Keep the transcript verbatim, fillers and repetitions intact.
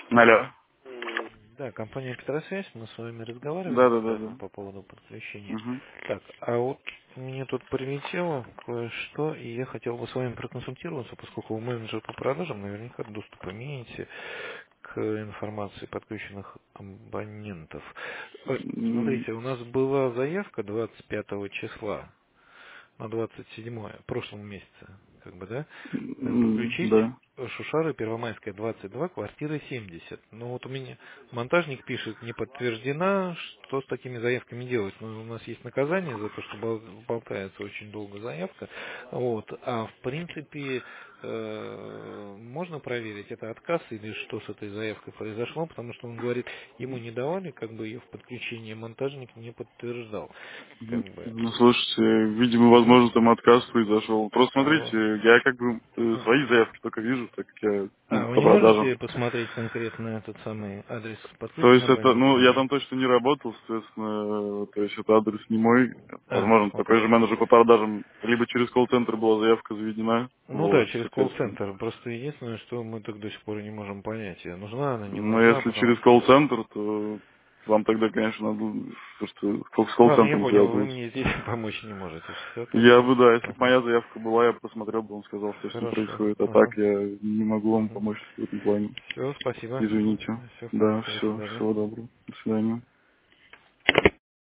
Алло. Да, компания Петросвязь, мы с вами разговаривали Да, да, да, когда-то да. по поводу подключения. Угу. Так, а вот мне тут прилетело кое-что, и я хотел бы с вами проконсультироваться, поскольку вы менеджер по продажам, наверняка доступ имеете к информации подключенных абонентов. Э, М, Смотрите, у нас была заявка двадцать пятого числа на двадцать седьмое, в прошлом месяце, как бы, да, э, м, подключить Да. Шушары, Первомайская, двадцать два, квартира семьдесят. Ну вот у меня монтажник пишет, не подтверждена, что с такими заявками делать. Ну, у нас есть наказание за то, что бол- болтается очень долго заявка. Вот. А в принципе, э, можно проверить, это отказ или что с этой заявкой произошло, потому что он говорит, ему не давали, как бы ее в подключение монтажник не подтверждал. Как Мгм. бы. Ну, слушайте, видимо, Мгм. возможно, там отказ произошел. Просто А, смотрите, я как бы э, вы- свои заявки только вижу, так как я, ну, А, вы по не продажам. можете посмотреть конкретно этот самый адрес То есть подключенного это, абонента? ну, я там точно не работал, соответственно, э, то есть это адрес не мой. А, Возможно, такой окей. же менеджер по продажам, либо через колл-центр была заявка заведена, Ну да, вот, через соответственно. колл-центр. Просто единственное, что мы так до сих пор не можем понять, нужна она, не Но нужна, если потому через что... колл-центр, то вам тогда, конечно, надо просто с Ладно, я колл-центром понял, вы связываться. мне здесь помочь не можете. Все Я тогда. бы, да, если бы Ага. моя заявка была, я бы посмотрел бы, он сказал, что с ним Хорошо. происходит. А так Ага. я не могу вам Угу. помочь в этом плане. Все, спасибо. Извините. Все Да, хорошо, до все, свидания. всего доброго. До свидания.